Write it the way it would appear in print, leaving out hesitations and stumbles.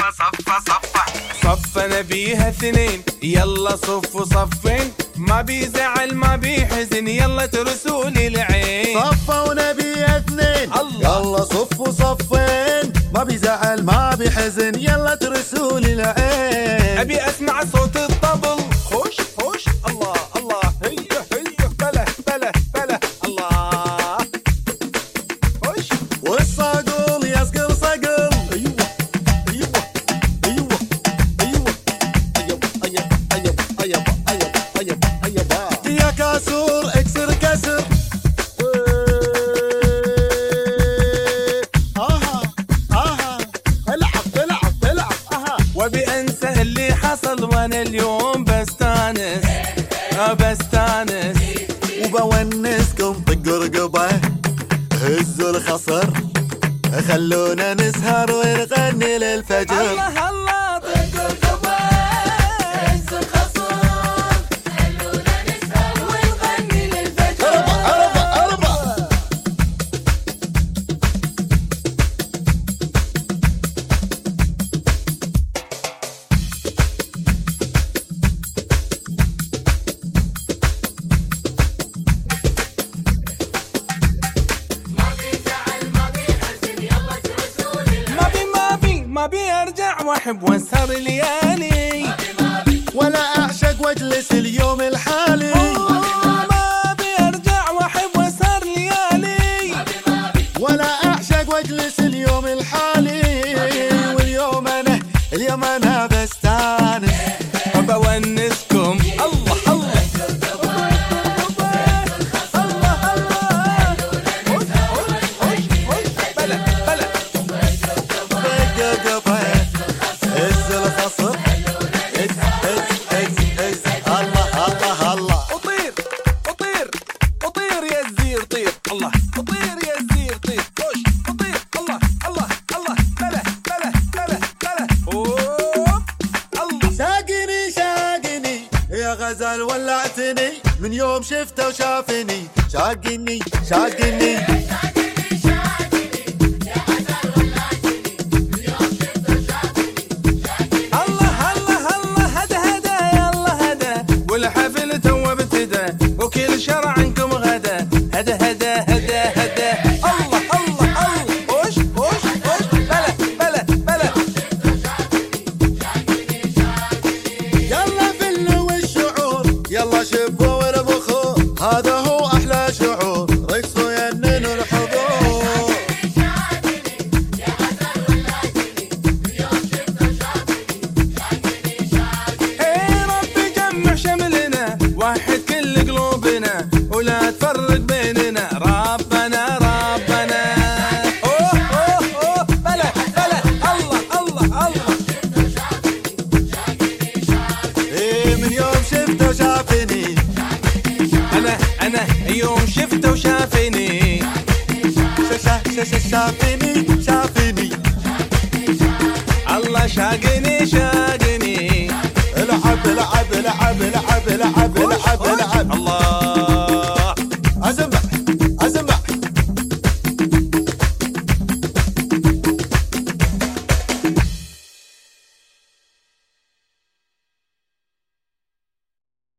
صفنا بيها اثنين، يلا صفوا صفين، ما بيزعل ما بيحزن، يلا ترسوا لي العين. صفونا بيها اثنين، يلا صفوا صفين، ما بيزعل ما بيحزن، يلا ترسوا لي العين. ابي اسمع صوت الطبل، خوش خوش الله الله، هيا هيا بلا بلا بلا الله، خوش. والصقل يصقل صقل، ايوه ايوه ايوه ايوه ايوه ايوه ايوه ايوه ايوه يا كاسور اكسر كسر. وابي انسى اللي حصل وانا اليوم بستانس بستانس، وبونسكم طقوا رقبه هزوا الخصر، خلونا نسهر ونغني للفجر. الله الله طقوا رقبه هزوا الخصر، خلونا نسهر ونغني للفجر. اربع اربع ما بي ارجع واحب واسهر ليالي، ولا اعشق واجلس اليوم الحالي. ما بي ارجع واحب واسهر ليالي، ولا اعشق واجلس اليوم الحالي. واليوم انا بستانس، بونسكم. الله الله بلا بلا هز الخصر، هز هز هز الله الله الله. وطير وطير وطير يا الزير طير، الله وطير يا الزير طير، خوش وطير الله الله الله بلا بلا بلا بلا اوب الله. شاقني شاقني يا غزال ولعتني، من يوم شفته وشافني. شاقني شاقني والحفل تو ابتدى وكل شرع عنكم غدا، هدا هدا هدا هدا الله الله الله، وش وش وش بلا بلا بلا. يلا فلوا الشعور، يلا شبوا واربخوا، هذا هو احلى شعور، رقصوا يننوا الحضور. ايه ربي جمع شملنا، وحد كل قلوبنا، ولا تفرق بيننا، ربنا ربنا. اوه اوه اوه بلا بلا الله الله الله. ايه من يوم شفته وشافني، انا يوم شفته وشافني، شافني شافني الله شاقني.